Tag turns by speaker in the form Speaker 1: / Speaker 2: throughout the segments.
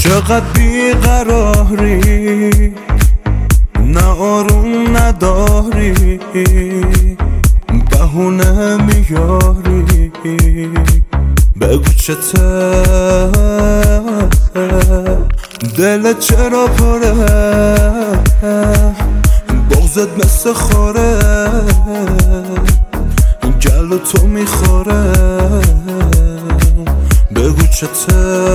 Speaker 1: چقدر بیقراری، نه آروم نداری، بهونه میاری، بگو چته دلت چرا پره، بغضت مثل خوره گلو تو میخوره، بگو چته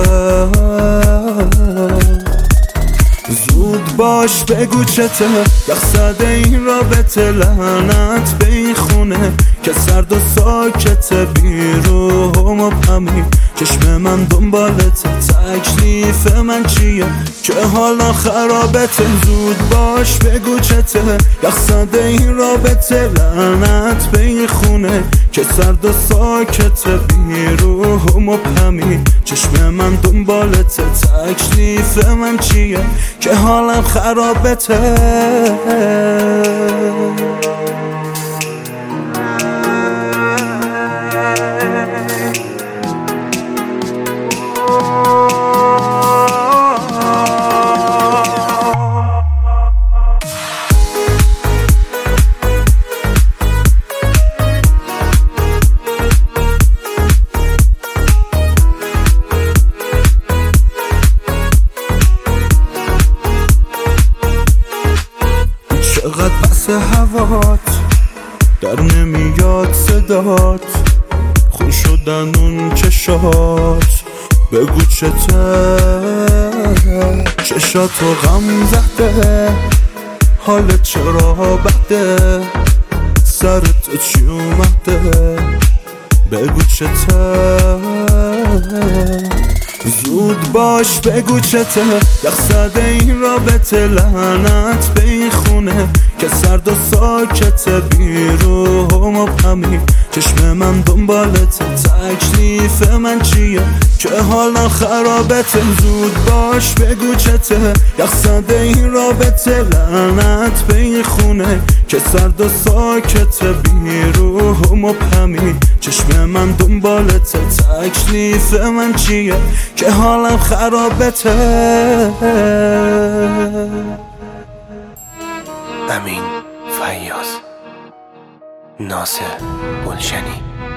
Speaker 1: زود باش بگو چته، یخ زده این رابطه لعنت به این خونه که سرد و ساکته، بیرو مبهمی چشم من دنبالته، تکلیف من چیه که حالا خرابته، زود باش بگو چته، یخ زده این رابطه لعنت به این خونه که سرد و ساکته، بیرو مبهمی چشم من دنبالته، تکلیف من چیه که حالم خرابته. چقدر پس هوات در نمیاد صدات، خون شدن اون چشات، بگو چته چشاتو غم زده، حالت چرا بده، سرت چی اومده، بگو چته زود باش بگو چته، یخ زده این رابطه لعنت به این خونه که سرد و ساکته، بیرو مبهمی چشم من دنبالته، تکلیف من چیه که حالا خرابته، زود باش بگو چته، یخ زده این رابطه لعنت به این خونه که سرد و ساکته، بیرو مبهمی چشم من دنبالته، تکلیف من چیه که حالم خرابته.
Speaker 2: امین فیاض، ناصر گلشنی.